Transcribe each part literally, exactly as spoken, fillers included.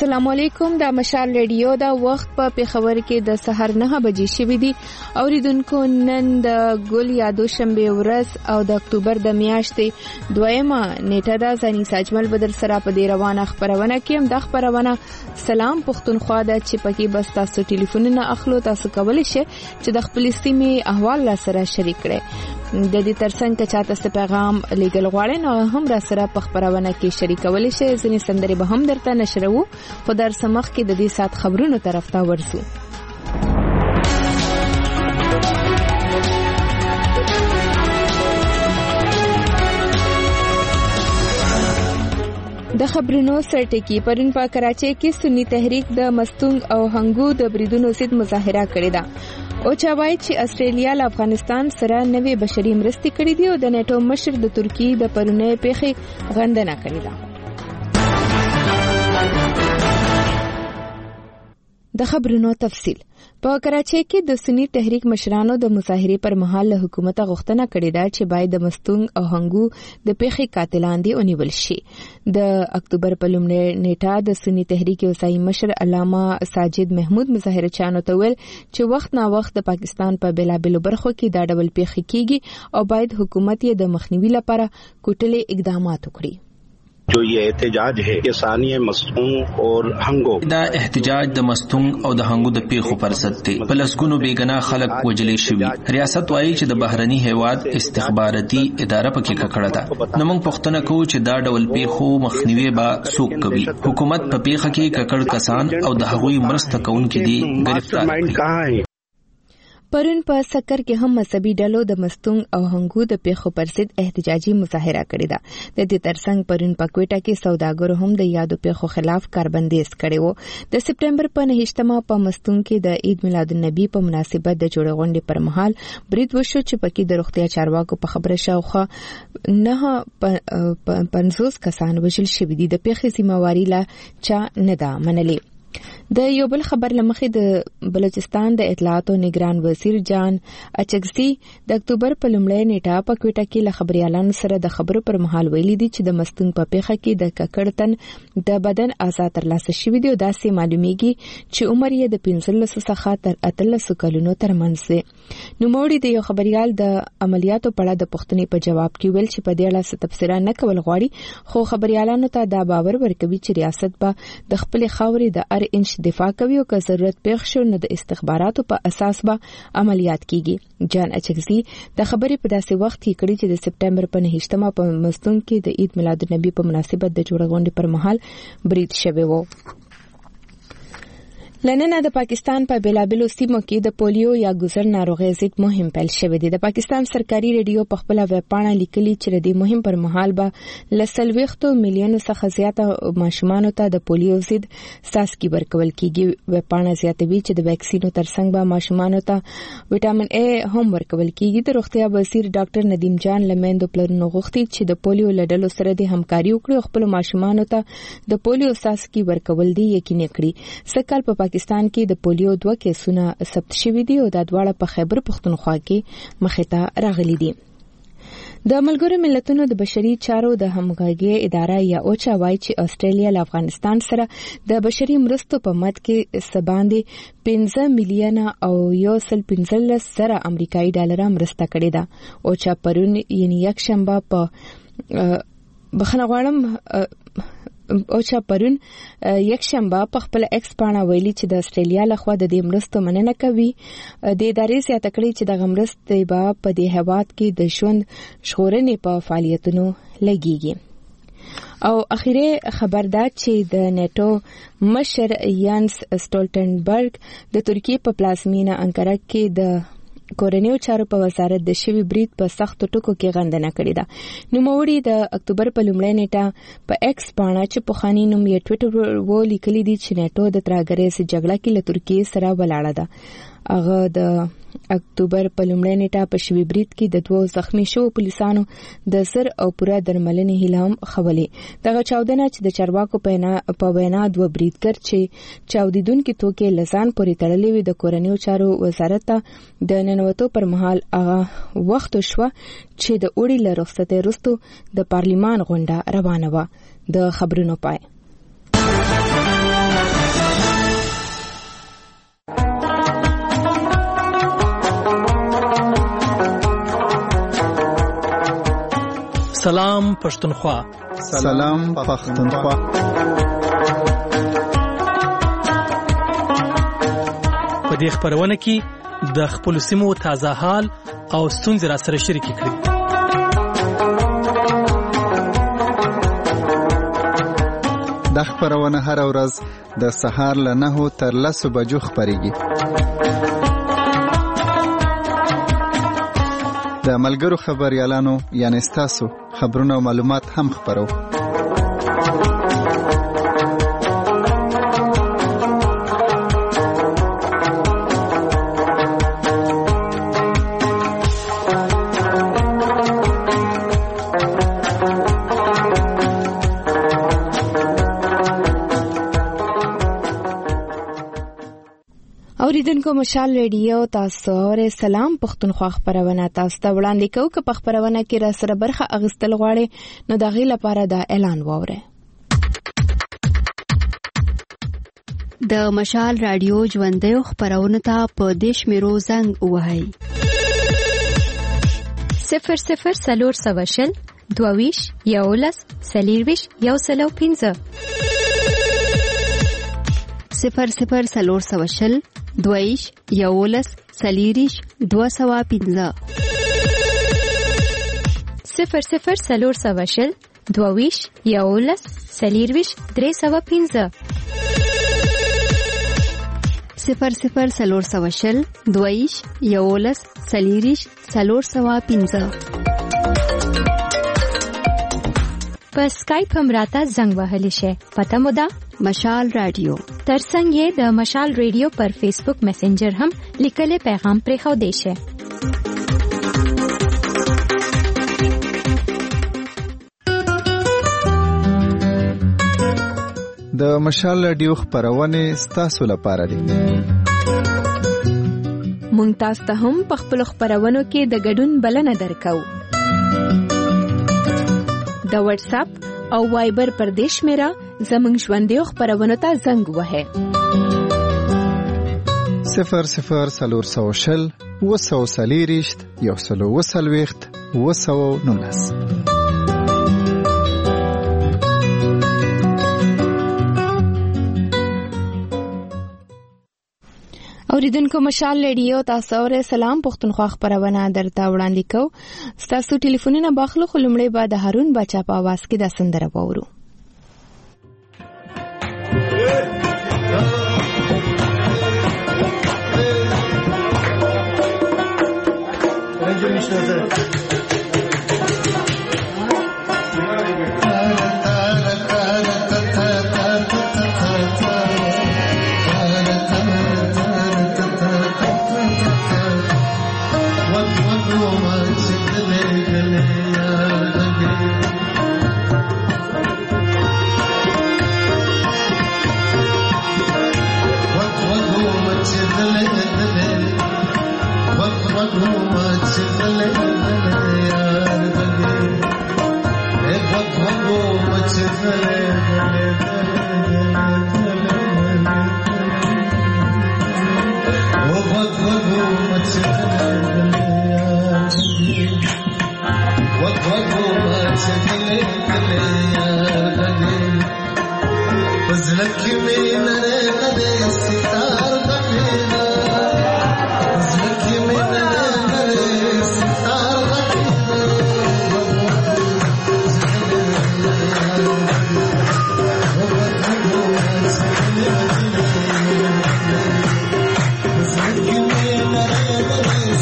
السلام علیکم. د مشال ریډیو دا وخت په پیښور کې د سحر نه بجې شوې دي. اوریدونکو نن د ګل یادو شنبه ورځ او د اکتوبر د میاشتې دویمه نیټه ده. ځاني ساجمل بدر سره په دې روانه خبرونه کې هم د خبرونه سلام پښتونخوا ده چې پکې بس تاسو ټلیفونونه اخلو. تاسو کولی شئ چې د خپل سیمې احوال را سره شریک کړئ. د دې ترڅنګ که چاته ست پیغام لیږل غواړئ نو هم را سره په خبرونه کې شریکولی شئ. ځینې سندرې به هم درته نشرو خو در سمخ کې د دې سات خبرونو طرف ته ورسو. د خبرونو سرټکی پرون په کراچۍ کې سنی تحریک د مستونګ او هنګو د بریدونو ضد مظاهره کړې ده. او چا وایي چې استرالیا له افغانستان سره نوې بشري مرستې کړې دي او د نیټو مشر د ترکی د پرونې پیښې غندنه کړې ده. د خبرونو تفصیل په کراچۍ کې د سنی تحریک مشرانو د مظاهرې پر مهال له حکومت غوښتنه کړې ده چې باید د مستونګ او هنګو د پیښې قاتلان دي ونیول شي. د اکتوبر په لومړۍ نیټه د سنی تحریک وسایي مشر علامه ساجد محمود مظاهره چانو ته ویل چې وخت نا وخت د پاکستان په بلابلو برخو کې دا ډول پیښې کیږي او باید حکومت یې د مخنیوي لپاره کوټلې اقدامات وکړي. جو یہ احتجاج ہے یہ ثانی مستونگ اور ہنگو دا احتجاج د مستونگ او د هنګو د پیښو پر ضد دی. په لسګونو بیګنا خلک وجلې شوي. ریاست وایي چې د بهرني هیواد استخباراتي اداره پکې ککړه ده. نو موږ پوښتنه کوو چې دا ډول پیښو مخنیوي به څوک کوي. حکومت په پیښه کې ککړ کسان او د هغوی مرسته کوونکي دي گرفتار کړي. پرون په سکر کې هم مذهبي ډلو د مستونګ او هنګو د پیښو پر ضد احتجاجي مظاهره کړې ده. د دې ترڅنګ پرون په کوټه کې سوداګرو هم د یادو پیښو خلاف کاربندیز کړی وو. د سپټمبر په نهشتمه په مستونګ کې د عید میلاد النبی په مناسبت د جوړې غونډې پر مهال برید وشو چې پکې د روغتیا چارواکو په خبره شاوخوا نه پنځوس کسان وژل شوي دي. د پیښې ذمہواري لا چا نه ده منلې. د یو بل خبر لمخې د بلوچستان د اطلاعات او نگران وزیر جان اچکزي د اکتوبر په لومړۍ نیټه په کوټه کې له خبريالانو سره د خبرو پر مهال ویلي دي چې د مستونګ په پیښه کې د ککړتن د بدن آزاد ترلاسه شوی دی او داسې معلومیږي چې عمر یې د پنځلس څخه تر اتلس کلونو ترمنځ دی. نو موړي د یو خبريال د عملیاتو په اړه د پوښتنې په جواب کې ویل چې په دې اړه څه تفسیر نه کول غواړي خو خبريالانو ته دا باور ورکوي چې ریاست به د خپل خاورې د هر انچ دفاع کوي او که ضرورت پیښ شو نو د استخباراتو په اساس به عملیات کیږي. جان اچکزي د خبرې په داسې وخت کې کړي چې د سپټمبر په نهشتمه په مستونګ کې د عید میلاد النبی په مناسبت د جوړې غونډې پر مهال برید شوی و. لننه د پاکستان په بلابلو سیمو کې د پولیو یا ګوزر ناروغۍ ضد مهم پیل شوی دی. د پاکستان سرکاري ریډیو په خپل ویب پاڼه لیکلي چې د مهم پر مهال به لسلويختو میلیونو څخه زیاته ماشومانو ته د پولیو ضد څاڅکي ورکول کیږي. ویب پاڼه زیاتوي چې د ویکسینو ترڅنګ به ماشومانو ته وټامین ا هم ورکول کیږي. د روغتیا وزیر ډاکټر ندیم جان لمندو پلرونو غوښتي چې د پولیو لډلو سره د همکاري وکړي او خپل ماشومانو ته د پولیو څاڅکي ورکول دي یقیني کړي. سکهال په پاکستان کې د پولیو دوه کیسونه ثبت شوي دي او دا دواړه په خیبر پښتونخوا کې مخې ته راغلي دي. د ملګرو ملتونو د بشري چارو د همغږي اداره یا اوچا وایي چې استرالیا له افغانستان سره د بشري مرستو په مد کې سباندې پنځه میلیونه او یو سل پنځلس سره امریکایي ډالر مرسته کړې ده. اوچا پرون یعنی یک شنبه په بخښنه غواړم او چا پرون یک شنبه په خپل ایکس پاڼه ویلي چې د استرالیا لخوا د دې مرستو مننه کوي. د ادارې زیاته کړې چې د مرستې به په دې هیواد کې د ژوند ژغورنې په فعالیتونو لګیږي. او اخیری خبر دا چې د نیټو مشر یانس سټولټنبرګ د ترکیې په پلازمینه انکره کې د کورنیو چارو په وزارت د شوی برید په سختو ټکو کې غندنه کړې ده. نو موړي د اکتوبر په لومړۍ نیټه په ایکس پاڼه چې په خاني نوم یې ټویټر و لیکلي دي چې نیټو د ترهګرۍ سره جګړه کې له ترکیې سره ولاړه ده. هغه د اکتوبر په لومړۍ نیټه په شوی برید کې د دوه زخمی شو پولیسانو د سر او پوره درملنې هیله هم خولې. دغه چاودنه چې د چارواکو په وینا دوه بریدګر چې چاودیدونکو توکي لزان پورې تړلې وي د کورنیو چارو وزارت ته د ننوتو پر مهال هغه وخت شو چې د اوړي له رخصتۍ وروسته د پارلیمان غونډه روانه وه. د خبرونو پای سلام پښتونخوا. سلام پښتونخوا. په دې خبرونه کې د خپل سیمو تازه حال او ستونزې را سره شریک کړئ. د خبرونه هر ورځ د سهار له نهو تر لسو بجو خبريږي. د ملګرو خبريالانو یعنی ستاسو خبرونه او معلومات هم خبرو. اوریدونکو مشال ریډیو تاسو اور سلام پښتونخوا خبرونه تاسو ته وړاندې کوو. که په خبرونه کې را سره برخه اغستل غواړي نو د غي لپاره دا اعلان ووره. د مشال رادیو ژوندۍ خبرونه ته په دیش میرو زنګ وهاي صفر صفر سلور سواشل دوویش یولس سلیرویش یو سلو پینزه صفر صفر سلور سواشل دویش یولس سلیریش دو سوا پینزه صفر صفر سلور سواشل دویش یولس سلیرویش درې سوا پینزه صفر صفر سلور سواشل دویش یولس سلیریش سلور سوا پینزه. په سکایپ هم راته زنګ وهلی شي. پته مو ده مشال رادیو. ترڅنګ یې د مشال ریډیو پر فیسبوک میسنجر هم لیکلي پیغام پرې خو دی شي. د مشال رادیو خبرونه ستاسو لپاره دي. مونږ تاسو ته هم په خپل خبرونو کې د ګډون بلنه درکو. د واتس اپ او وایبر پر دیش میرا زمنګ ژوندۍ خبرونه ته زنګ وهه. صفر صفر سلور سوشل وسو سلیریشت یو سلو وسلويخت وسو نونس. اوریدونکو مشال ریډیو تاسو اور سلام پښتونخوا خبرونه درته وړاندې کوو. تاسو ټلیفونونه باخلو خلمړې بعد هارون بچا په आवाज کې د سندره وورو. Give me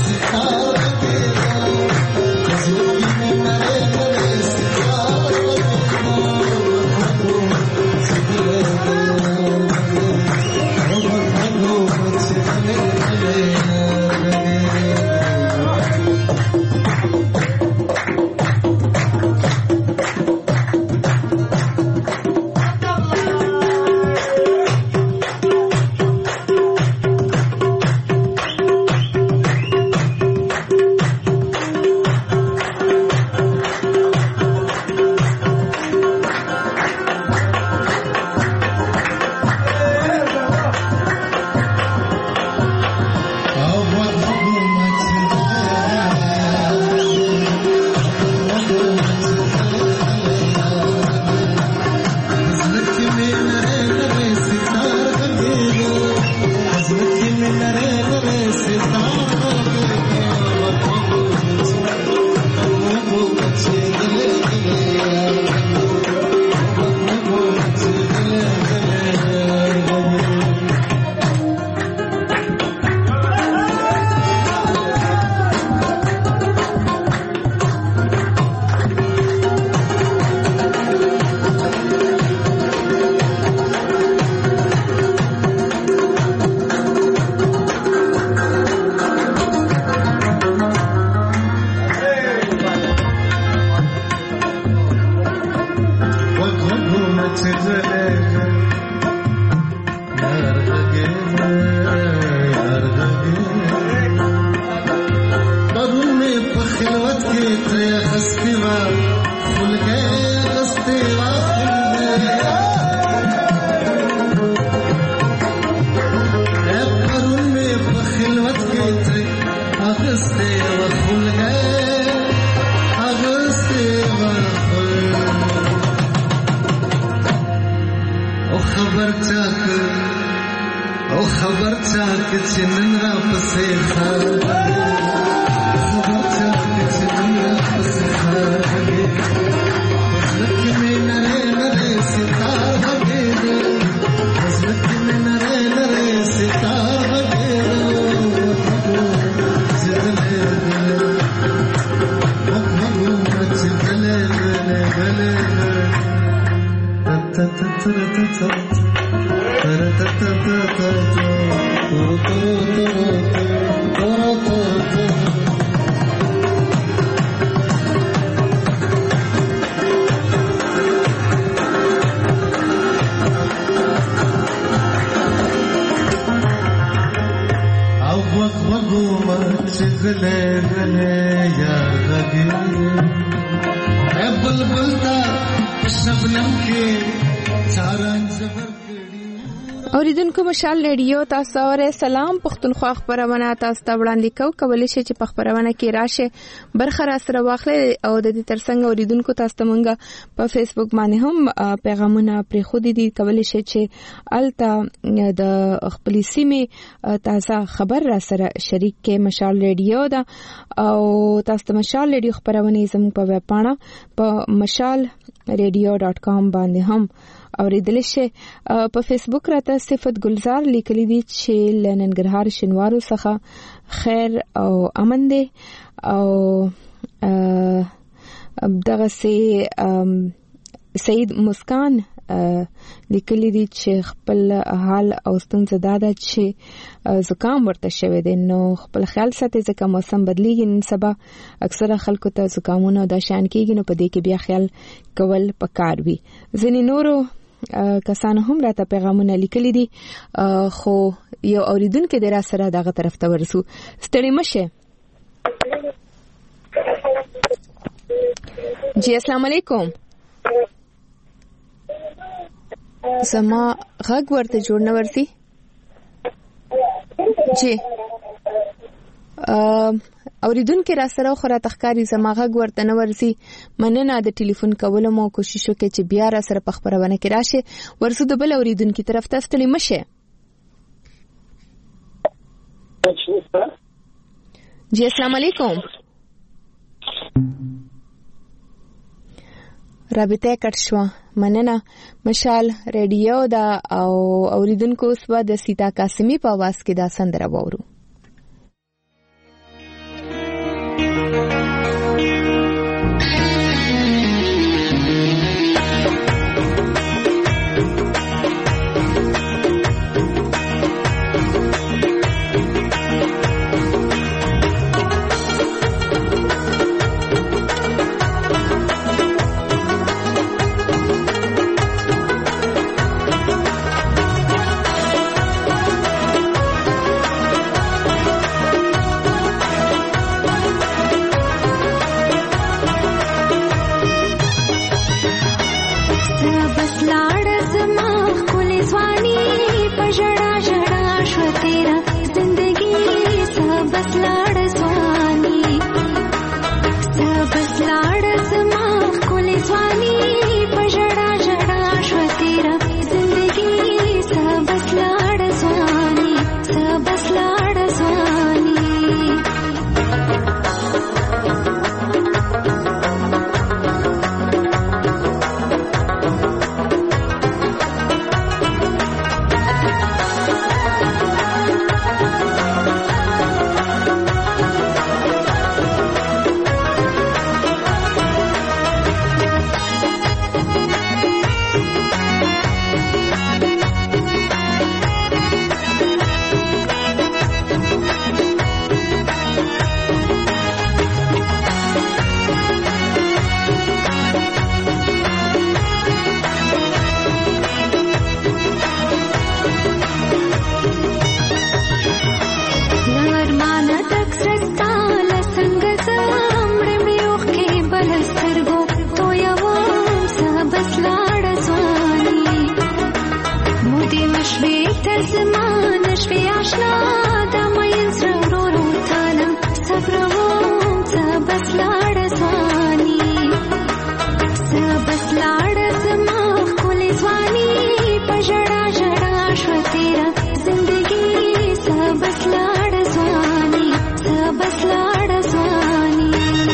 اوریدونکو مشال ریډیو تاسو اورئ. سلام پښتونخوا خبرونه تاسو ته وړاندې کوو. کولی شئ چې په خبرونه کې راشه برخه را سره واخلئ او د دې ترڅنګ اوریدونکو تاسو ته مونږ په فیسبوک باندې هم پیغامونه پرې خو دي. کولی شئ چې الته د خپل سیمې تازه خبر را سره شریک کې. مشال ریډیو دا او تاسو ته مشال ریډیو خبرونه زموږ په ویب پاڼه په مشال ریډیو ډاټ کام باندې هم اوریدل شي. په فیسبوک راته صفت گلزار لیکلي دي چې لننګرهار شینوارو څخه خیر او امن دي او دغه سي سید مسکان لیکلي دي چې خپل حال او ستونزه داده چې زکام ورته شوی دی. نو خپل خیال ساتي ځکه موسم بدلیږي. نن سبا اکثره خلکو ته زکامونه د شان کېږي نو په دې کې بیا خیال کول پکار وي. ځینې نورو کسانو هم راته پیغامونه لیکلي دي خو یو اوریدونکو د را سره دغه طرف ته ورسو. ستړي مشه. جی السلام علیکم. زما غږ ورته جوړ نه ورسي. جی اوریدونکو را سره خو را تخکاری زما غږ ورته نه ورسي. مننه د ټلیفون کولو مو کوشش وکړئ چې بیا را سره په خبرونه کې راشه. ورسو د بل اوریدونکو طرف ته. ستړي مشه. جی السلام علیکم. رابطه کټ شو. مننه. مشال ریډیو دا او اوریدونکو سوا د سیتا قاسمی په आवाज کې دا سندره وورو. شپې آشنا د مین زړه ورو ورو تلم صبروم څه بس لاړه ځواني څه بس لاړه زما ښکلې ځواني په ژړا ژړا شوه تېره زندګي څه بس لاړه ځواني څه بس لاړه ځواني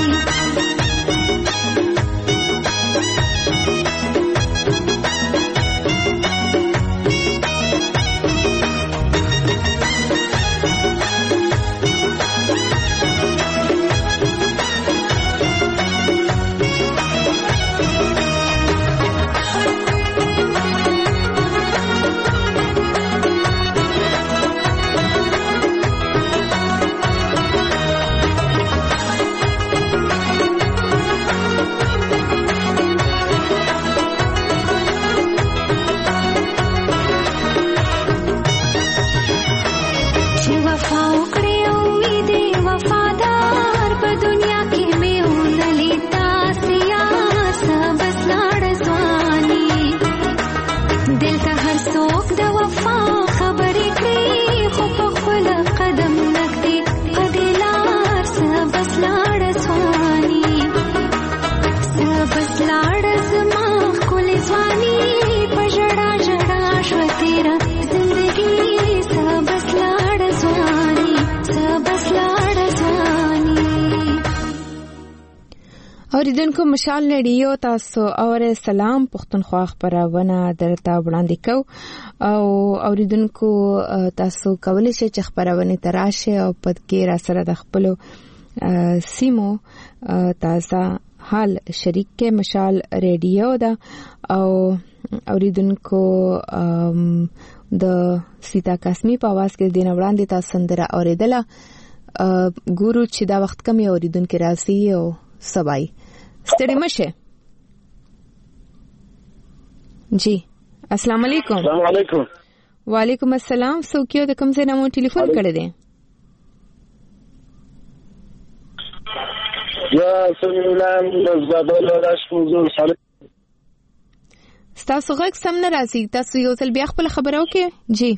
اوریدونکو مشال رادیو تاسو اور سلام پښتونخوا خبرونه درته وړاندې کو او اوریدونکو تاسو کولی شئ چې خبرونه تراشه او پدې را سره د خپل سیمو تازه حال شریک کې مشال رادیو دا او اوریدونکو د سیتا قسمی په आवाज کې دین وړاندې تاسو سندره اوریدله ګورو چې دا وخت کم اوریدونکو راځي او سبای ستړي مشه جی السلام علیکم. السلام علیکم. وعلیکم السلام. څوک د کوم ځای نه مو ټلیفون کړی دی؟ یا سمولان زبل راشموزور سره تاسو غږ سم نه راځي. تاسو یو ځل بیا خپل خبرو کې جی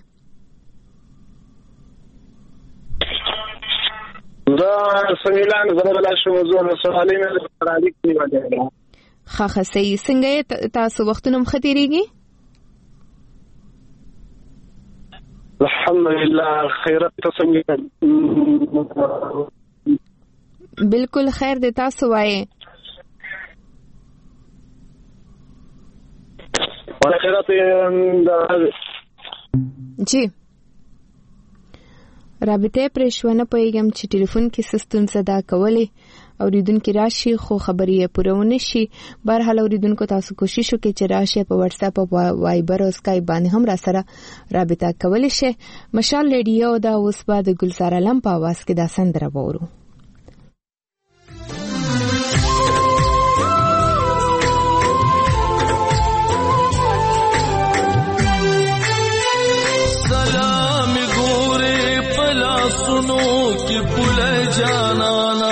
دا سمولان زبل راشموزور سره نه راځي کیږي. خاخه صحیح. څنګه تاسو وختونه مختيريږي؟ الحمدلله خیرت څنګه؟ بالکل خیر دی. تاسو وایي ولا خیرت جی رابطه پرېښونه پېږم چې ټلیفون کې سستون صدا کولې اوریدونکو راشي خو خبرې پرونه شي. بهرحال اوریدونکو تاسو کوشش وکړئ چې راشي په واتس اپ او وایبر او اسکایپ باندې هم را سره رابطه کولای شئ. مشال رادیو دا اوس په د ګلزار علم په आवाज کې دا سندره وورو. سلام ګورې پلا سنو کې بوله جانانا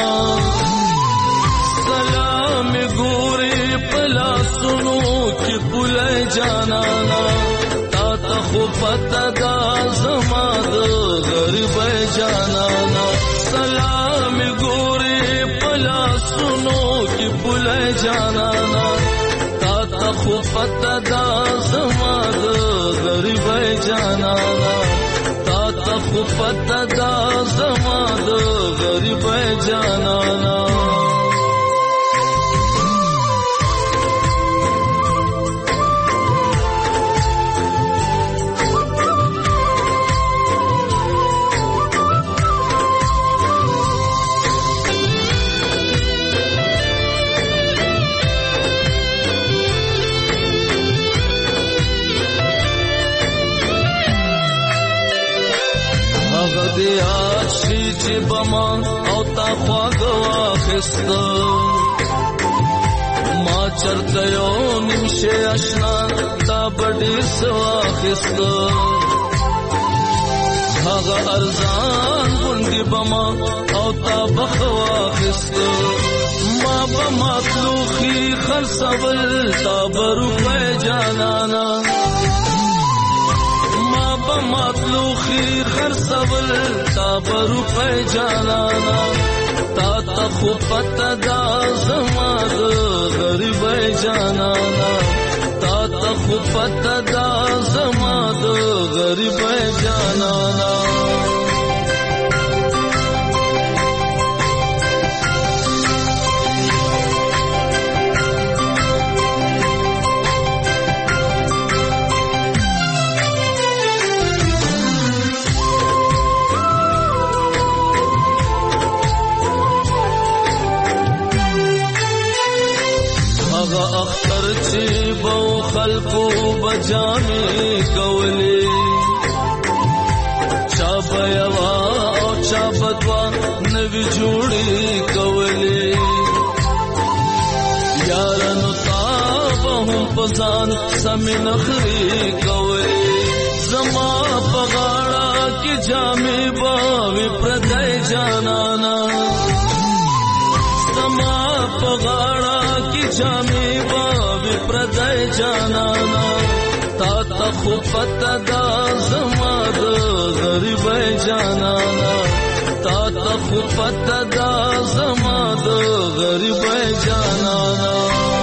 سنو کی بوله جانانا تا تا خو پتا دا زما د غریب جانانا سلام ګورې پلا سنو کی بوله جانانا تا تا خو پتا دا زما د غریب جانانا تا تا خو پتا دا زما د غریب جانانا دیاد شی چی بما او تا خواگو آخست ما چرته یو نمشه اشنا تا بڑی سو آخست هاگا ارزان گندی بما او تا بخو آخست ما بما تلوخی خرسول تا برو پی جانانا ما پماتلو خیر خرڅول تا برو په جانانا تا ته خو پته دا زما د غریب جانانا تا ته خو پته دا زما د غریب جانانا اختر چی بو خلقو بجامی کولی چا بیوا او چا بدوا نوی جوڑی کولی یارنو تابهم پزان سمی نخری کولی زما پغاڑا کی جامی باوی پردائی جانانا زما پغاڑا کی جامی باوی پردائی جانانا تا تا خو پتا دا زما د غریب جانانا تا تا خو پتا دا زما د غریب جانانا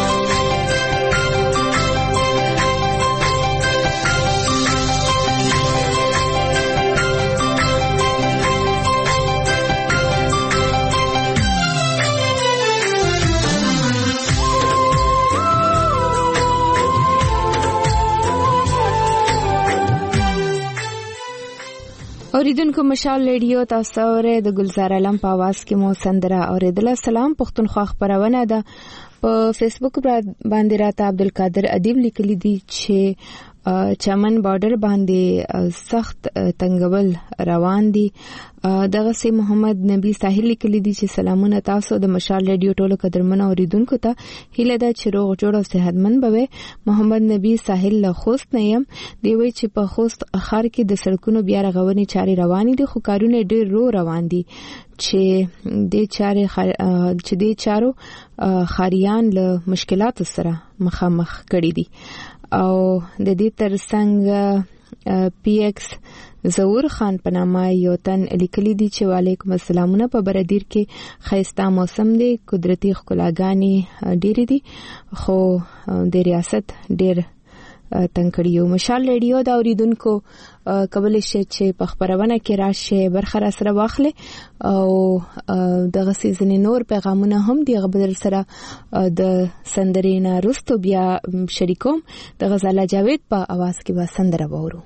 اوریدونکو مشال ریډیو تاسو اوره د گلزار علم په आवाज کې مو سندره اوریدل. سلام پښتونخوا خبرونه ده په فیسبوک باندې راته عبدالقادر ادیب لیکلی دي چې چمن بارډر باندې سخت تنگول روان دي. دغه سي محمد نبی ساحل لیکلی دي چې سلامونه تاسو د مشال ریډیو ټولو قدرمنو اوریدونکو ته هیله ده چې روغ جوړ او صحتمند بوي. محمد نبی ساحل له خوست نه يم دی وی چې په خوست اخر کې د سړکونو بیا رغونې چاري روانې دي خو کارونه ډېر رو روان دي چې د چاري چې د چارو خاریان له مشکلاتو سره مخامخ کړي دي او د دې ترڅنګ پی ایکس زور خان پنامه یو تن لیکلی دی چې وعلیکم السلامونه په بردیر کې خیستا موسم دی قدرتي ښکلاګانې ډېرې دي خو د ریاست ډېر تنکړیو. مشال ریډیو دا اوریدونکو کول شي چې په خبرونه کې راشه برخه را سره واخلې او دغه سیزن نور پیغامونه هم دی غبدل سره د سندرینا رستو بیا شریکوم د غزاله جاوید په आवाज کې به سندره وورو.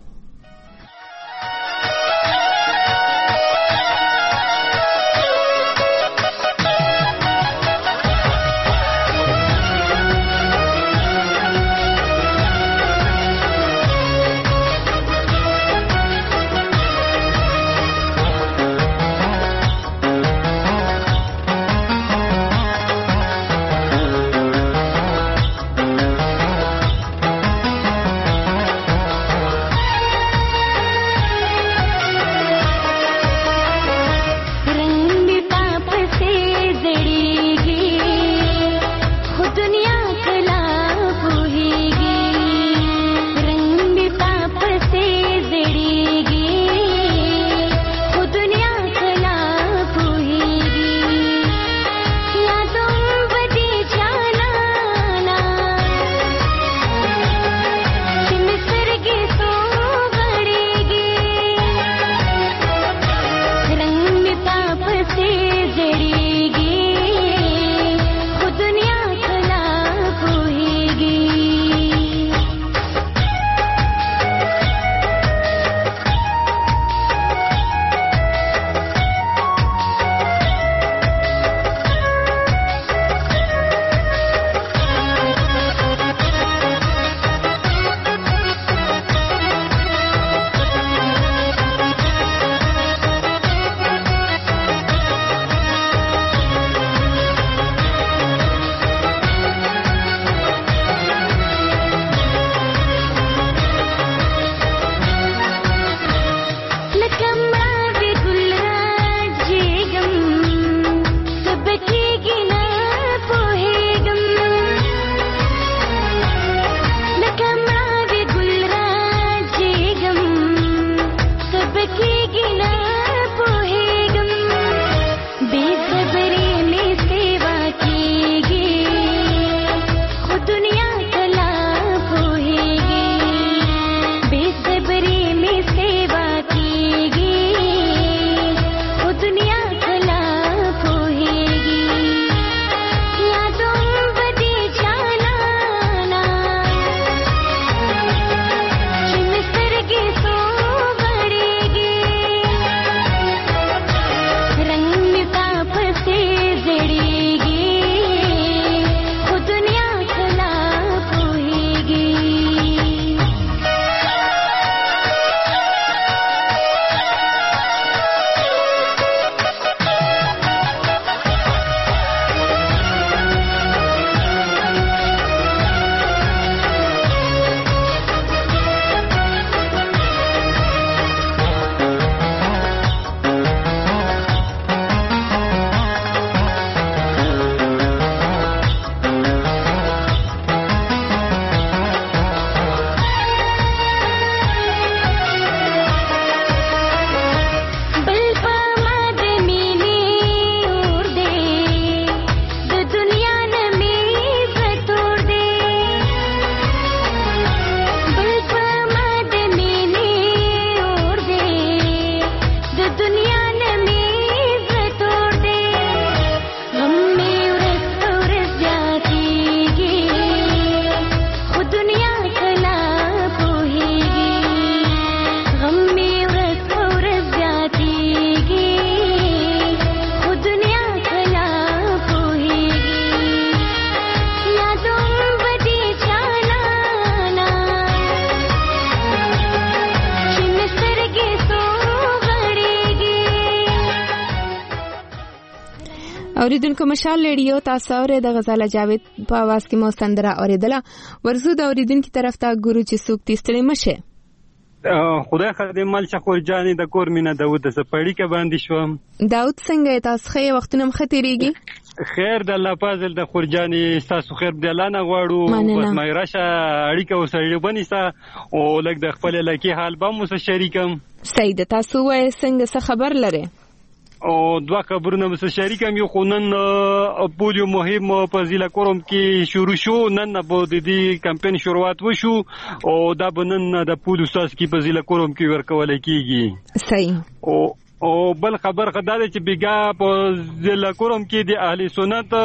اوریدونکو مشال ریډیو تاسو اورئ د غزاله جاوید په आवाज کې مو سندره اوریدله. ورزو د اوریدونکو طرف ته ګورو چې څوک تستړي مشه. خدای خدای مال شکر جانې د کور مینه داود د سپړی کې باندې شوم. داود څنګه تاسو خې وختونه مختيريږي؟ خیر د الله فضل د خورجانې تاسو خیر د الله نه غواړو. بس مې راشه اړیکه وسړي بنیسا او لکه د خپل لکه حال به مو سره شریکم. سید تاسو وای څنګه څه خبر لره؟ او دوه خبرونه مو سره شریکم. یو خونن پولیو مهم په ضلع کوم کې شروع شو. نن په دې کمپاین شروعات وشو او دا بنن د پولیو ساس کې په ضلع کوم کې ورکول کیږي. صحیح. او او بل خبر خدای چې بیګا په ضلع کوم کې د اهل سنت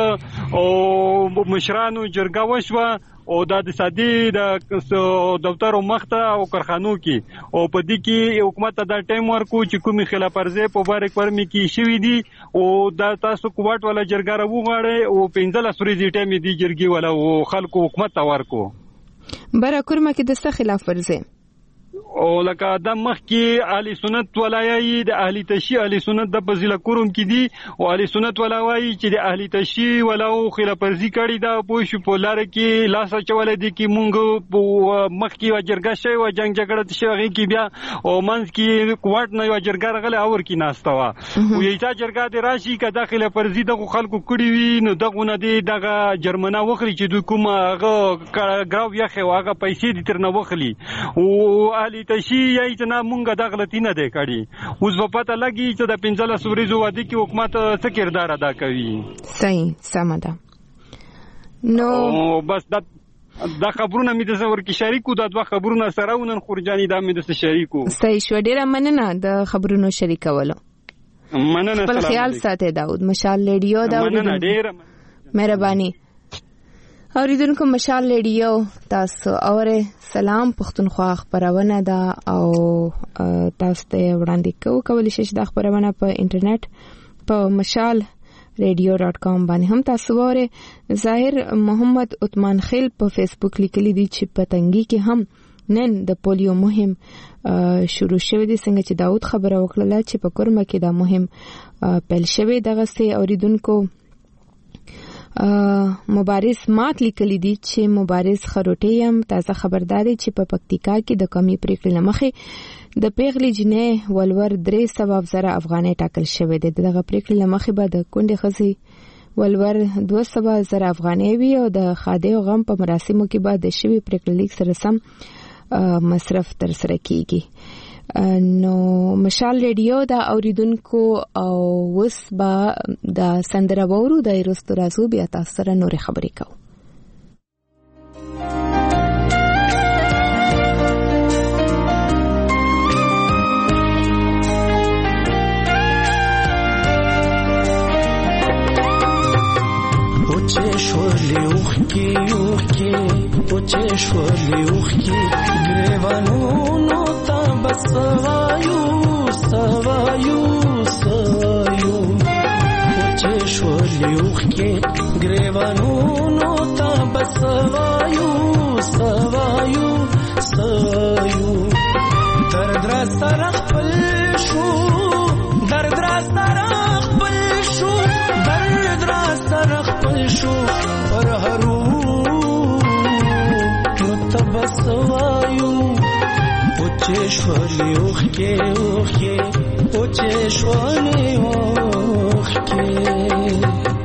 او مشرانو جرګه وشوه او دا د سادي د دفتر مخته او کارخانو کې او په دې کې حکومت ته دا ټایم ورکو چې کومي خلاف ورزي په باره پرمي کې شوې دي او دا تاسو کوټ ولا جرګه راو غاړي او پنځله سوري ټایم دي جرګي ولا او خلکو حکومت ته ورکو. بره کورمه کې د څه خلاف ورزي او لکه د مخ کې اهل سنت ولایي د اهل تشیع اهل سنت د بزله کوم کې دي او اهل سنت ولایي چې د اهل تشیع ولاو خلاف ورزي کړي دا پوه شو په لار کې لاس چول دي کې مونږ په مخ کې وجرګه شوی او جنگ جګړه شوی کې بیا او منځ کې کوټ نه وجرګه راغله اور کې ناشته وا او یې جرګه د راشي کې داخله پرزي د خلکو کړي وي نو دغه نه دي دغه جرمنه وخري چې د کومه هغه ګراو یخه واغه پیسې دي ترنه وخلی او اهل تشی یی چې نه مونږه د غلطی نه دی کړی. اوس په پته لګی چې د پنځله سوريزو وادي کې حکومت څه کردار ادا کوي. صحیح سم ده. نو بس دا دا خبرونه مې د زور کې شریکو دا دوه خبرونه سره ونن خورجانی دا مې د شریکو. صحیح شو. ډیره مننه د خبرونو شریکولو. مننه. خپل خیال ساته داود. مشال ریډیو داود. مننه ډیره مهرباني. اوریدونکو مشال ریډیو تاسو اوره سلام پښتونخوا خبرونه ده او تاسو ته وړاندې کوو کولی شئ د خبرونه په انټرنیټ په مشال ریډیو ډاٹ کام باندې هم تاسو وره. ظاهر محمد عثمان خیل په فیسبوک لیکلی دی چې پتنګي کې هم نن د پولیو مهم شروع شوه دي. څنګه چې داود خبره وکړه چې په کورمه کې دا مهم پیل شوه دغه سي اوریدونکو مبارز مات لیکلی دی چې مبارز خروټي هم تازه خبرداري چې په پکتیکا کې د کمی پریکړې لمخې د پیغلې جنې ولور درې سوه زره افغانۍ ټاکل شوې ده. دغه پریکړې لمخې به د کونډې ښځې ولور دوه سوه زره افغانۍ وي او د خادي او غم په مراسمو کې به د شوي پریکړې لیک سره سم مصرف ترسره کیږي. نو مشال ریډیو دا اوریدونکو او وس با د سندره وورو د ایرستو رازو بیا تاسو سره نور خبرې کوو. شورلی اوخ کی اوخ کی اوچه شورلی اوخ کی گریوانونو تا بسوایو سوایو سوایو اوچه شورلی اوخ کی گریوانونو تا بسوایو سوایو سوایو درد را سرخ پل شو درد را سرخ پل شو درد را سرخ پل شو پر هرو متبسوایو اوچه شوری اوخ کے اوخ کے اوچه شوری اوخ کے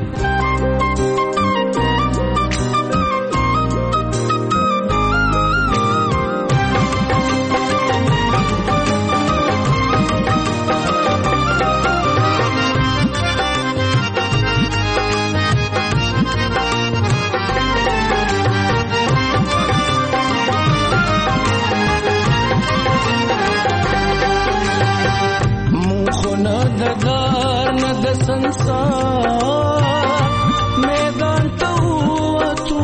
میدان تو تو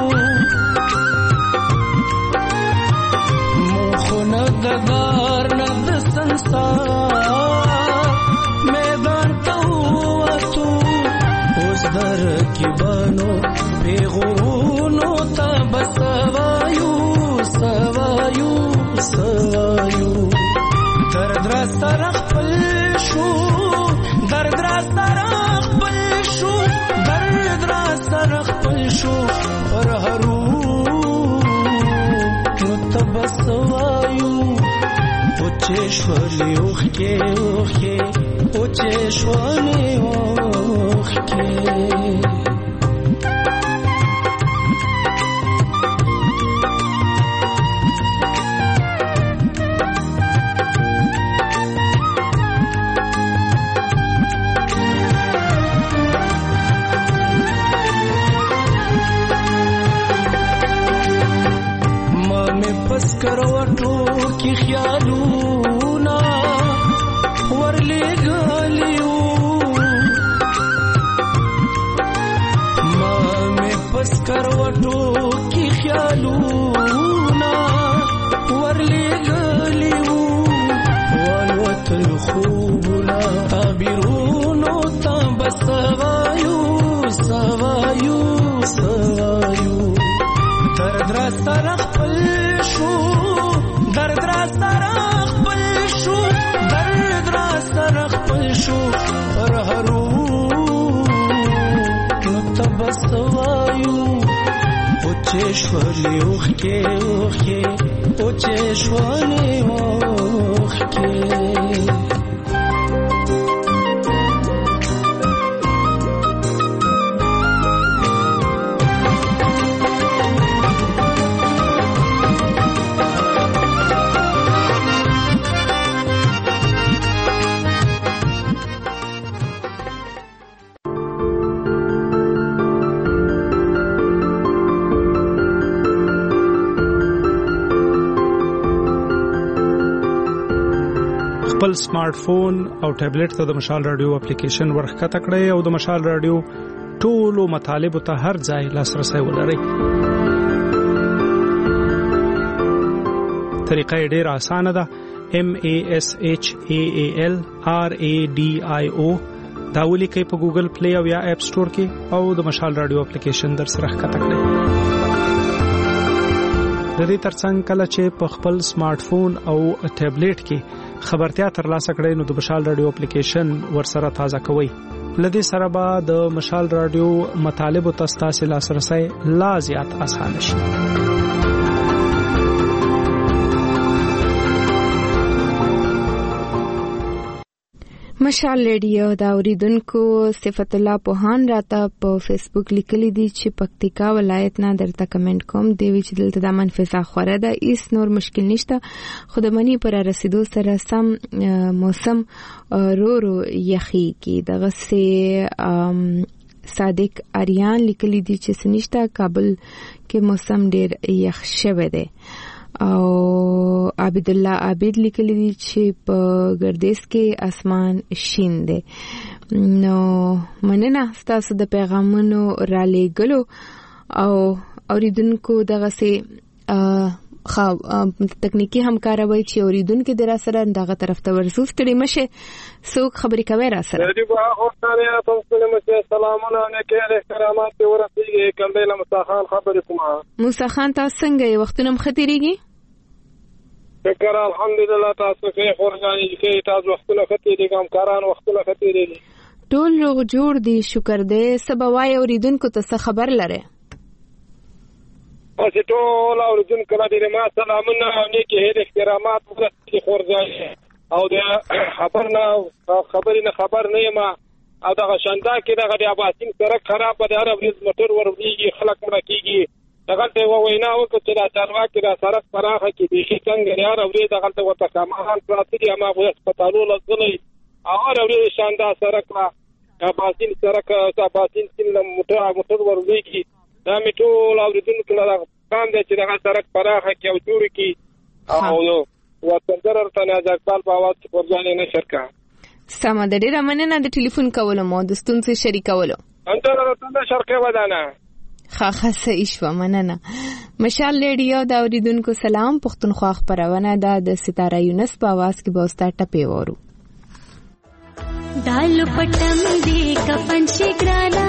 مخون ددار ند سنسار میدان تو تو اوس در کی بانو پیغورونو تا بسوایو سوایو سوایو درد را سرخ پل شو درد را سرخ پل شو چشولی اوخی اوخی او چشولی اوخی کروټو کې خیالونه ورلې غلیو ما مې پس کروټو کې خیالونه ورلې غلیو والوتل خوبنا تعبیرونو تبسغایو سغایو سغایو درد را سره خپل درد را سره خپل شو درد را سره خپل شو پر هرو نو تبسوایو او چشولی اوخی اوخی او چشولی اوخی خپل سمارټ فون او ټابلیټ ته د مشال رادیو اپلیکیشن ورخته کړئ او د مشال رادیو ټولو مطالب ته هر ځای لاسرسي ولرئ. طریقه ډېر اسانه ده. M A S H A A L R A D I O دا ولیکئ په ګوګل پلی او یا اپ سٹور کې او د مشال رادیو اپلیکیشن در سره ښکته کړئ. د دې ترڅنګ کله چې په خپل سمارټ فون او ټابلیټ کې خبرتیا ترلاسه کړئ نو د مشال رادیو اپلیکیشن ورسره تازه کوئ. لدې سره به د مشال رادیو مطالب او تاسو لاسرسي لا زیات آسان شي. مشال ریډیو دا اوریدونکو صفت الله پوهان راته په فیسبوک لیکلي دي چې پکتیکا ولایت نه درته کمنټ کوم دی چې دلته د منفسه خوره ده هیڅ نور مشکل نشته خو د منی پر رسیدو سره سم موسم رو رو یخی کی دغه سه صادق اریان لیکلي دي چې سنشتہ کابل کې موسم ډیر یخ شوه دی او عبد الله عابد لیکلی دي چې په ګردیز کې اسمان شین دی. نو مننه تاسو د پیغامونو را لېګلو او اوریدونکو دغه سي خا تکنیکی همکاروي چې اوریدونکو در سره دغه طرف ته ورسوس کړي مشه څوک خبرې کوي را سره. دی په اورتانه تاسو له مشه سلامونه علیکم کرامات ورسیږي کمبل مصاخان خبرې کوم. موسی خان تاسو څنګه یو وختونه مختيريږي؟ شکر الحمدلله تاسو کې خورځاني کې تاسو وختونه خطرې کوم کاران وختونه خطرې دي ټول روغ جوړ دي شکر دې سبا وای اوریدونکو ته خبر لره اوس ټول اوریدونکو لپاره ما سلامونه او نیکی هېر احترامات ورسېږي خورځاني او د خبر نه خبرې نه خبر نه ما او دغه شاندا کې دغه د اباسین سره خراب دی هر ورځ موټر ورولېږي خلک مړه کېږي دغه ته وینا وکړه چې دا چاروا کې دا سړک پراخه کې دي چې څنګه یار اورې دغه ته وته سامان پراته دي ما په هسپتالو لګلې او هر ورځ شاندا سړک لا اباسین سړک اباسین سین موټر موټر ورولېږي دا میټول اوریدونکو لپاره کام دی چې دغه سړک پراخه کې او جوړ کې او وطندر ته نه ځکبال په आवाज کې ورځانې نشر کا سم د ډیر مننه د ټلیفون کولو مو د ستونزې شریکولو انت راته شرکه ودانه خا خاصه ایشوا مننه. مشال ریډیو دا اوریدونکو سلام پښتونخوا خبرونه ده د ستاره یونس په आवाज کې به اوستا ټپې وورو. دال پټم دی کفن شګرانا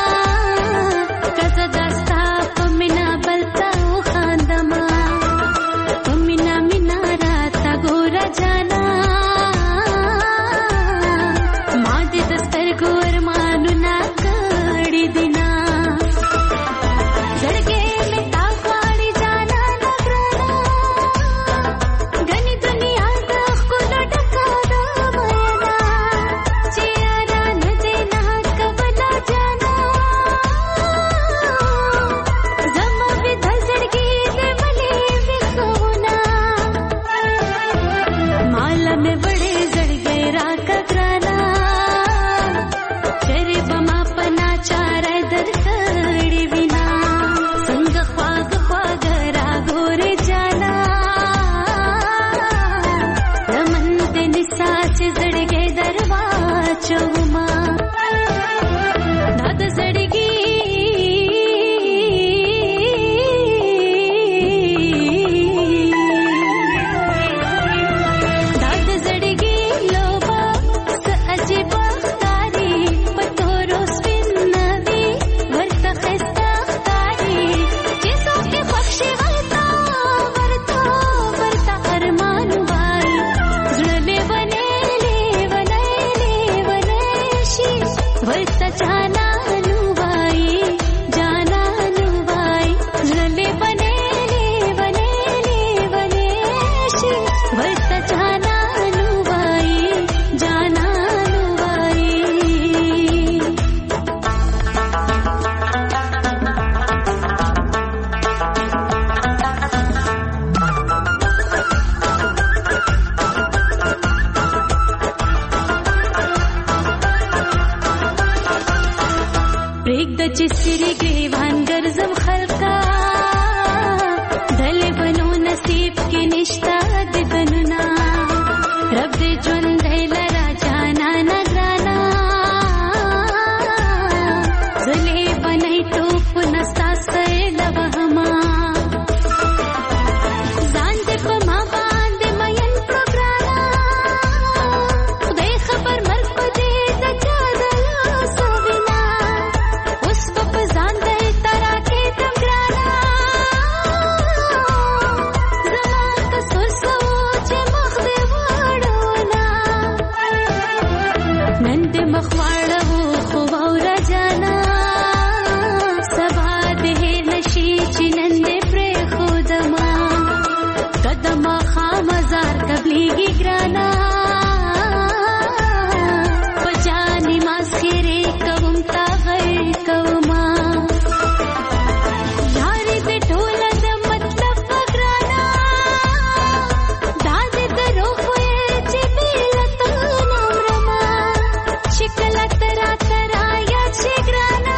کزه داستا پمنا بلتا خاندما پمنا مینا راتا ګور جانا ما دې دستر ګور مانو نا کړی دینا زړګې مې تا غواړي جانا نګرانا غني دنیا د خو چوما دا د زړګي دا د زړګي لوبا س عجیب ښکاري په تورو سپین ندي ورته خسته ښکاري چې څوک یې خوښ شي ورته ورته ورته ارمان وایي زړه لیونی لیونی لیونی شي ورته جانانو وایي جانانو وایي زړه لیونی لیونی لیونی شي ورته جانانو وایي جانانو وایي پرېږده چې سرې ګریوان ګرځم خلکا دلې بنو نصیب کې نشته د دنونه رب دې ژوندی لره جانانه ګرانه زلې بنۍ توپ نستا سیله وهما ځان دې په ما باندې مین کړو ګرانه خدای خبر مرګ په دې د چا د لاسو وینا اوس به په ځان دی ترا کېږم ګرانه زما قصور څه و چې مخ دې واړونه نن دې مخ واړوو خو واوره جانه سبا دې هېر نشي چې نن دې پرېښودمه قدم خامزار قبلېږي ګرانه په جانې ماسخېرې کوم تا غیر کومه یارې دې ټوله د مطلب وه ګرانه دا دې د روح وې چې بې له تا نه مرمه چې کله ته راته رایاد شې ګرانه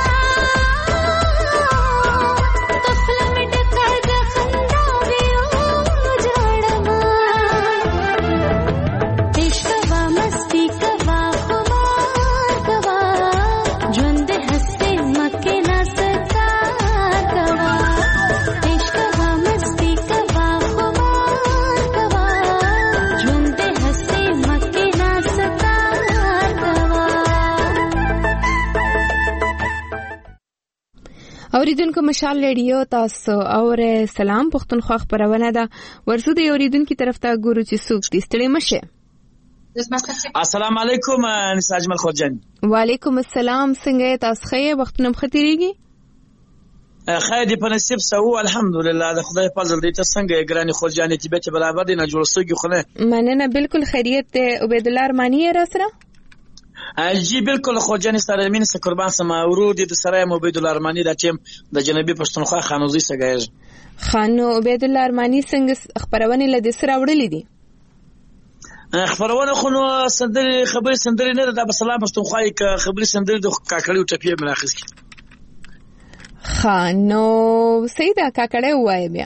قفله مې ډکه د خنداوې وجاړمه عشق کوا مستی کوا خمار کوا ژوند دې هسې مکې نه ستا کوا عشق کوا مستی کوا خمار کوا ژوند دې هسې مکې نه ستا کوا اوریدونکو مشال ریډیو تاسو اوره سلام پښتونخوا خبرونه ده ورسو د اوریدونکو طرف ته ګورو چې څوک دې ستړي مشه السلام علیکم انس اجمل خورجان وعلیکم السلام څنګه تاسو ښه وختونه مختیریږي خیر دی په نصیب سو الحمدلله د خدای فضل دی ته څنګه ګرانی خورجان طبیعت برابر دی نه جوړ سوګي خو نه مننه بالکل خیریت ده عبید الله ارمانی را سره جی بالکل خورجان سره مين سره قربان سم ورود د سره عبید الله ارمانی د ټیم د جنوبي پښتونخوا خانوزي سګایږي خانو عبید الله ارمانی څنګه خبرونه لدې سره وړلې دي خبرونه خو نو سندري خبري سندري نه ده په سلام پښتونخوا کې خبري سندري د کاکړیو ټپی مراخص کی خانو سیدا کاکړې وای بیا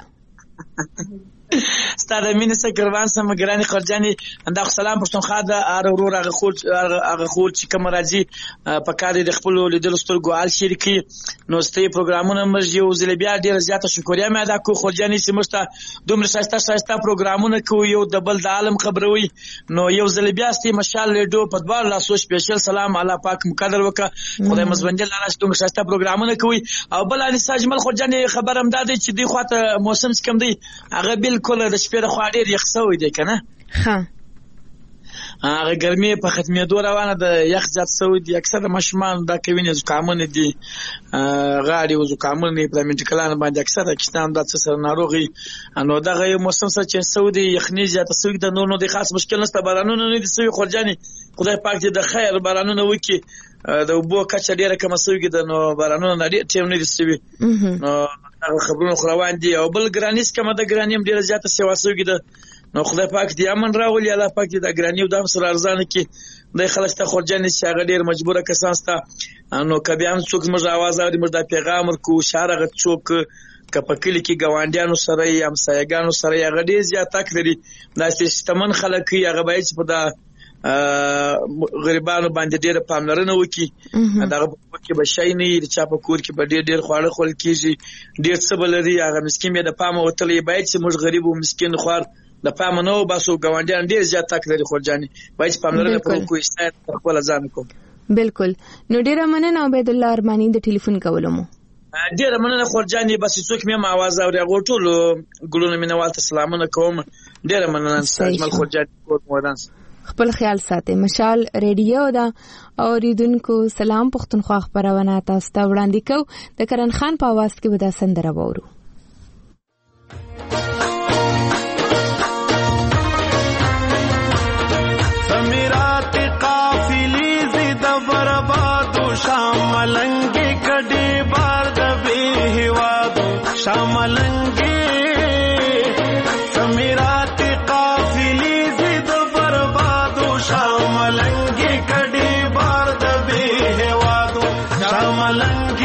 ستاره مين سره قربان سم ګرانی خرجاني انده سلام پښتونخوا د ار ورور هغه خول هغه خول چې کوم راځي په کار د خپل لیدل سترګو آل شریکي نو ستې پروګرامونه مرج یو ځل بیا ډیر زیاته شکریا مې ادا کو خرجاني سمسته دومره شایسته شایسته پروګرامونه کو یو دبل د عالم خبروي نو یو ځل بیا ستې مشال لیډو په دوه لاسو سپیشل سلام الله پاک مقدر وکړه خدای مزبنجل الله ستوم شایسته پروګرامونه کوي او بل ان ساجمل خرجاني خبرم دادې چې دی خواته موسم کم دی هغه بالکل د شپې د خوا ډېر یخ سوی دی کنه ها هغه ګرمي په ختمېدو روانه د یخ زیات سوی دی اکثره مشمان دا کوي زکامونه دي غاړي او زکامونه په منټکلان باندې اکثره کستان د څه سره ناروغي نو دغه موسم سره چې سعودي یخني زیات سوی د نور نو د خاص مشکل نشته بارانونه نه دي سوی خورجاني خدای پاک دې د خیر بارانونه وکي د وبو کچه ډیره کم سوی د نو بارانونه نه دي ټیم نه دي سوی نو خبرونه خروان دي او بل ګرانیس کمه د ګرانیم ډیره زیاته سیوا سوی د نو خدای پاک دې امن راولي الله پاک دې د ګرانیو د سره ارزانه کې د خلک ته خورجاني شاګه ډیر مجبوره کسان ستا نو کبيان څوک موږ आवाज اوري موږ د پیغام ورکو شارغه څوک کپکلی کې ګوانډیانو سره یم سایګانو سره هغه ډیر زیات تک لري دا سیستمن خلک هغه باید په دا غریبانو باندې ډېر پاملرنه وکړي دغه کې به شي نه چا په کور کې به ډېر ډېر خواړه خورل کیږي ډېر څه بلري هغه مسکین به د پامه وتلې باید چې موږ غریب او مسکین خوار د پامه نو باسو ګاونډیان ډېر زیات تک لري خورجاني باید پاملرنه پر کوی ستای خپل ځان کوم بالکل نو ډېر مننه عبید الله ارمانی د ټلیفون کولو مو ډېر مننه خورجاني بس څوک مې आवाज اوري هغه ټول ګلونه مینوال ته سلامونه کوم ډېر مننه استاد خورجاني کوم ودان خپل خیال ساتئ مشال ریډیو دا اوریدونکو سلام پښتونخوا خبرونه تاسو ته وړاندې کو د کرن خان په आवाज کې ودا سندره وورو سمیرات قافلی زید برباد شاملنګ کډي بار د به هوادو شاملنګ سمیرات قافلی زید برباد شاملنګ کډي بار د به هوادو شاملنګ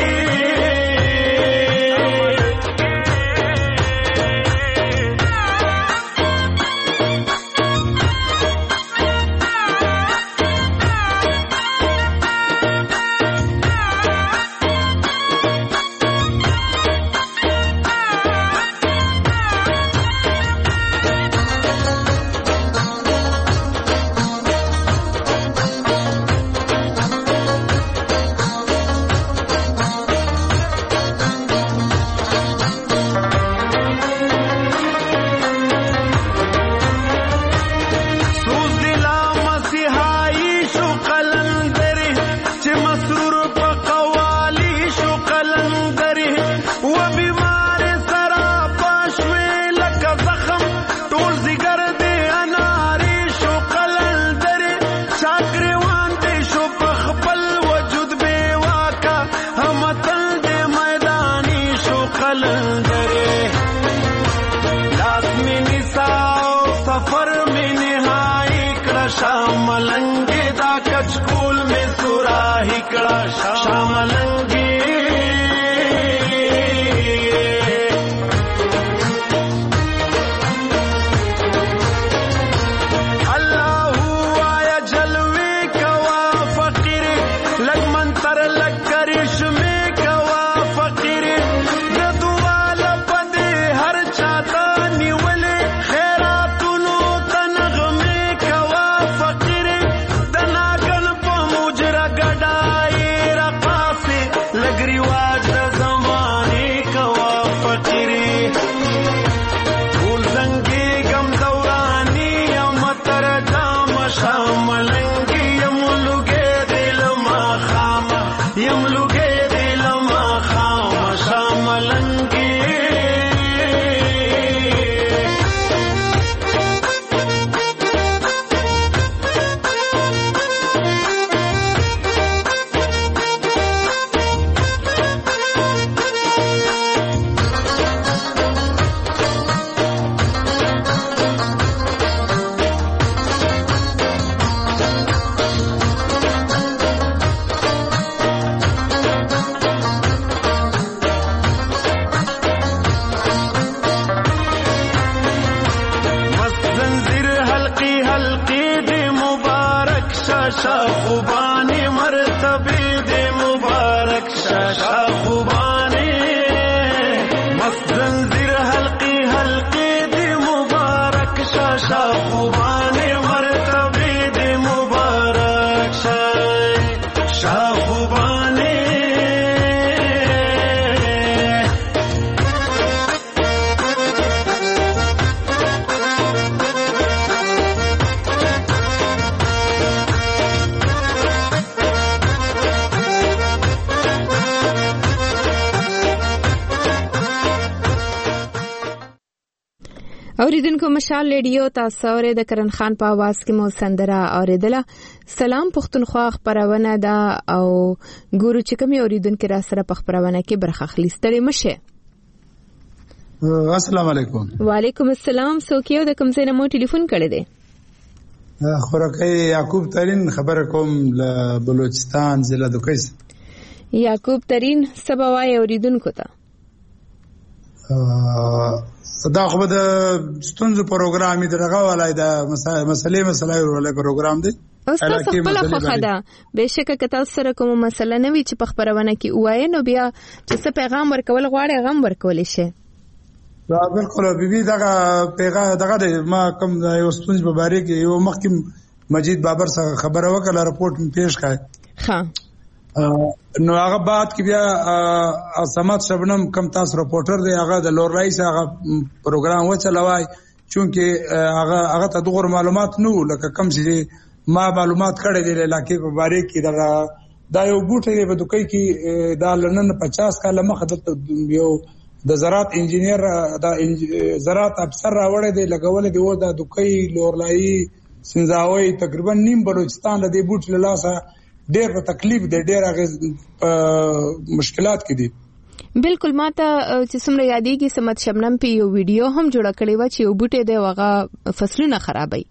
اوریدونکو مشال ریډیو تاسو اورئ د کرن خان په आवाज کې مو سندره اوریدله سلام پښتونخوا خبرونه دا او ګورو چې کوم اوریدونکو را سره په خبرونه کې برخه اخلي ستړي مشه السلام علیکم وعلیکم السلام سوکیو د کوم ځای نه مو ټلیفون کړی دی خورکې یعقوب ترين خبر کوم له بلوچستان ضلع دوکیس یعقوب ترين سباوای اوریدونکو ته دا خو د ستونزو پروګرام دی دغه ولای دا مسلې مسلې ولای پروګرام دی تاسو خپل خوخه ده بهشکه که تاسو سره کوم مسله نه وي چې په خبرونه کې وایي نو بیا چې څه پیغام ورکول غواړي غم ورکول شي. دا بالکل بیبي دغه پیغام دغه ما کوم یو ستونزې په باره کې یو مخکې مجید بابر سره خبره وکړه رپورټ می پیش کړ. ها نو هغه بعد کې بیا سمات شبنم کم تاسو رپورټر دی هغه د لور رئیس هغه پروګرام وچلوای چونکه هغه هغه ته دغه معلومات نو لکه کم چې ما معلومات کړې دي علاقې په باره کې دا دا یو بوټي دی په دوکې کې دا لنن پچاس کال مخه د یو د زراعت انجینیر دا زراعت افسر راوړی دی لګول دی و دا دوکې لورلای سنځاوي تقریبا نیم بلوچستان د دې بوټ له لاسه ډېر په تکلیف دی ډېر هغه مشکلات کې دي. بالکل ماته چې څومره یادېږي سمت شبنم په یو ویډیو هم جوړ کړی و چې یو بوټي دی هغه فصلونه خرابوي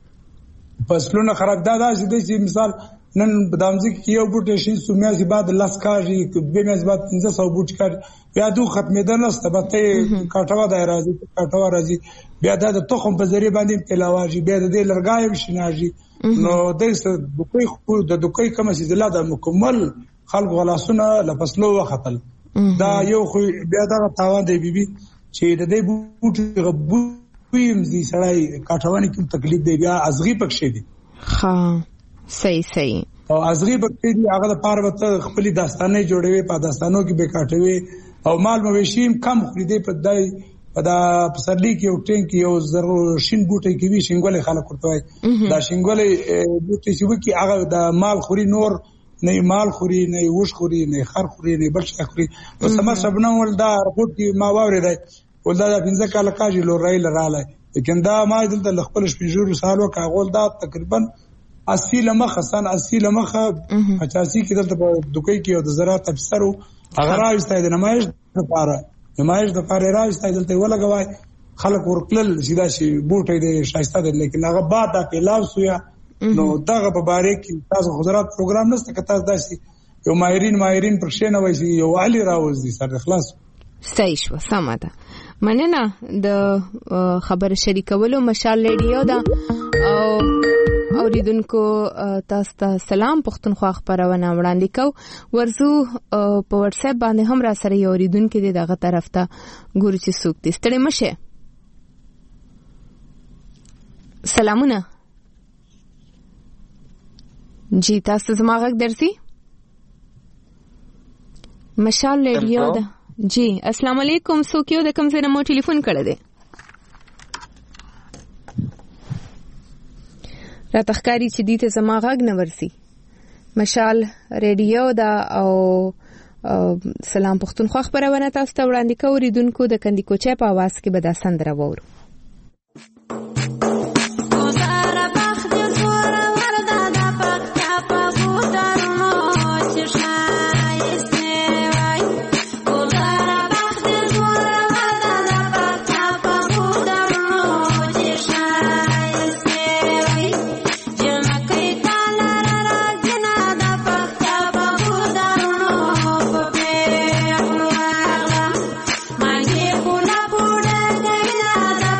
فصلونه خراب دا دا چې مثال نن بدامځي کې یو بوټي شي سومیاسي بعد لاس کاږي به مې بعد پنځه سوه بوټ کار بیا دوه ختمېدل نشته به ته کاټوا د راځي کاټوا راځي بیا د تخم په ذریعہ باندې پلاواږي بیا د لرګای وشناږي نو د دوکې خو د دوکې کوم چې زلا د مکمل خلق غلاسونه لفصلو وختل دا یو خو بیا دا تاوان دی بیبي چې د دې بوټي غبویم زی سړی کاټوانی کوم تکلیف دی بیا ازغي پکښې دي. ها صحیح صحیح او ازغي پکښې دي هغه د پاروت خپل داستانې جوړوي په داستانو کې به کاټوي او مال مویشیم کم خوري دی په دای په دا پسرلی کې او ټینګ کې یو زرو شین بوټي کې وی شینګولې خلک ورته دا شینګولې بوټي چې وکی هغه د مال خوري نور نه مال خوري نه وښ خوري نه خر خوري نه بل څه خوري په سمر شبنه ول دا رپورټ کې ما واورېدای ول دا پنځه کال کاږي لورای لراله لیکن دا ما دلته خپل شپږ سالو کاغول دا تقریبا اسی لمخه سن اسی لمخه پچاسی کې دلته دوکې کې او د زراعت افسر هغه راځي د نمایش لپاره نمایش د پاره راځي دلته ولګوي خلک ورکل سیدا شي بوټي د شایسته دي لیکن هغه بعد د پیلاو سویا نو دغه په باره کې تاسو حضرات پروګرام نشته که تاسو داسي یو ماهرین ماهرین پر شي نه وایي یو علي راوځي سره خلاص صحیح شو سمه ده مننه د خبر شریکولو مشال ریډیو دا او اوریدونکو تاسو ته سلام پښتونخوا خبرونه وړاندې کو ورزو په واتس اپ باندې هم را سره یو اوریدونکو دغه طرف ته ګوري چې څوک دي ستړي مشه سلامونه جی تاسو زما غږ درځي مشال ریډیو دا جی السلام علیکم سوکیو د کوم ځای نه مو ټلیفون کړی دی را تخکاری چې دې ته زما غږ نه ورسي مشال ریډیو دا او سلام پښتونخوا خبرونه تاسو ته وړاندې کوو ریدونکو د کندي کوچې په आवाज کې به دا سندره وورو Mangye pula pula,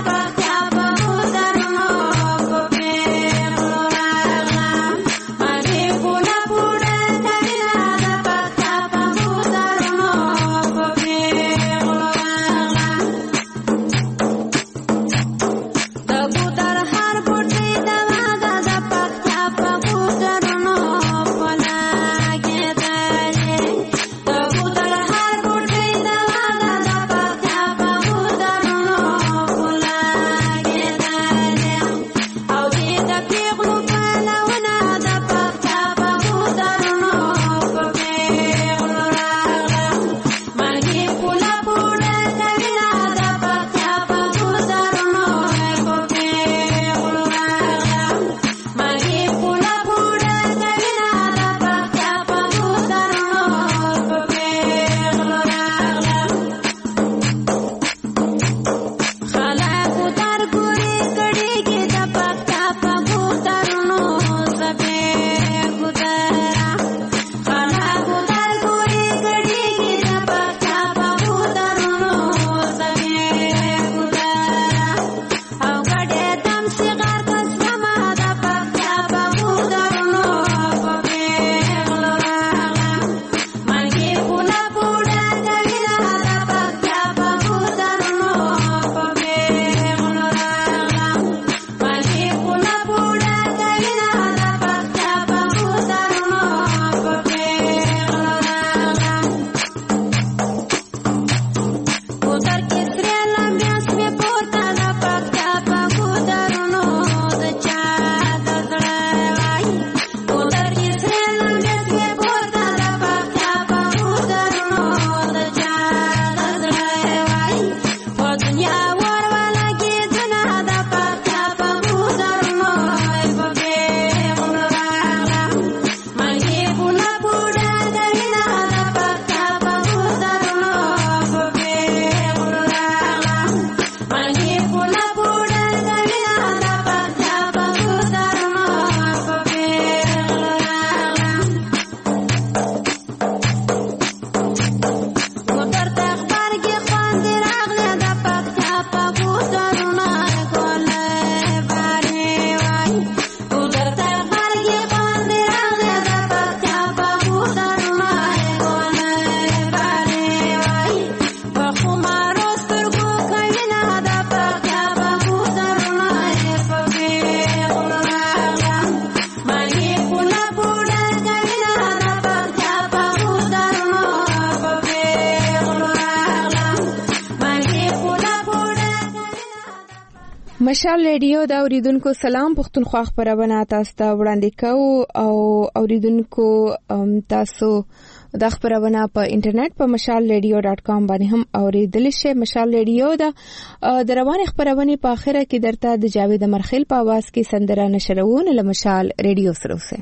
مشال ریډیو د اوریدونکو سلام پښتونخوا خبرونه تاسو ته وړاندې کوو او اوریدونکو تاسو د خبرونه په انټرنیټ په مشال ریډیو ډاټ کام باندې هم اوریدل شئ. مشال ریډیو د رواني خبرونه په اخره کې درته د جاوید مرخیل په आवाज کې سندره نشرون له مشال ریډیو سره اوسه.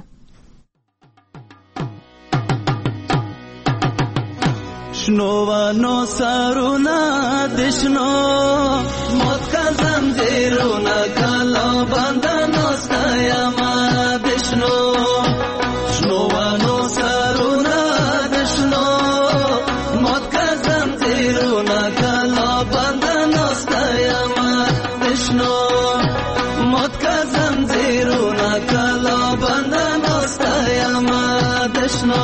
شنوانو سارونا دشنو موت کا زنجیرونا کالو بندانو ستایما دشنو شنوانو سارونا دشنو موت کا زنجیرونا کالو بندانو ستایما دشنو موت کا زنجیرونا کالو بندانو ستایما دشنو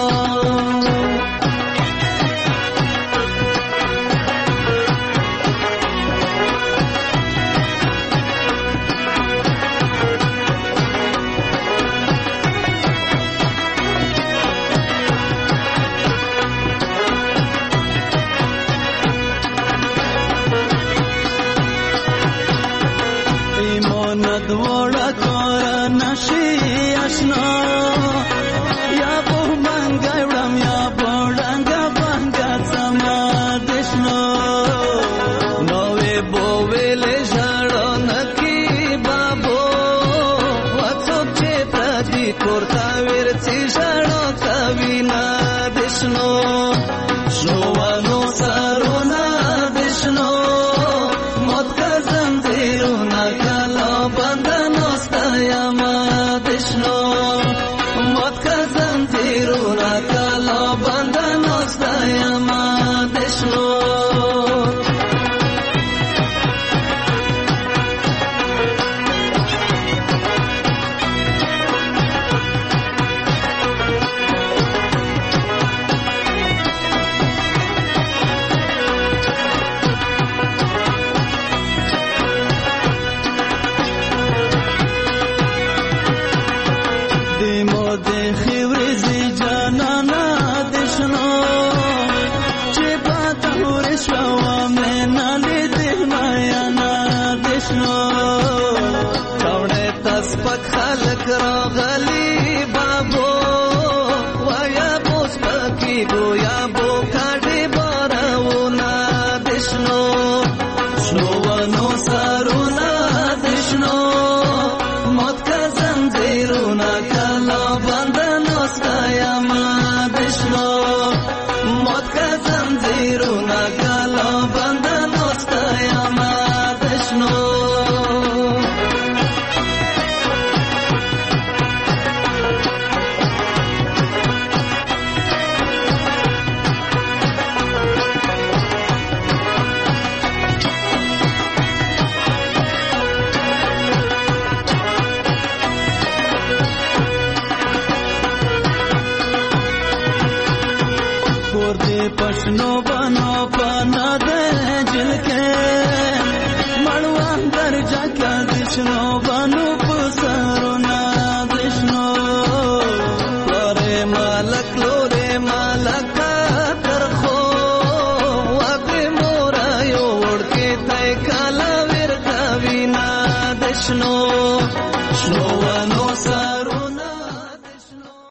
دوڑا کورا نشی اشنا یا بو منگاوڑم یا بوڑنگا بانگا سما دشنو نوے بوویلے جاڑو نکی بابو واتسو چیتا دی کورتا ویرچی جاڑو کابینا دشنو شنوانو سارونا دشنو موت کا زنجیرونا کالو بندانو ستایما دشنو موت کا زنجیرونا کالو بندانو ستایما دشنو راغلی بابو ویا بوس پکی گویا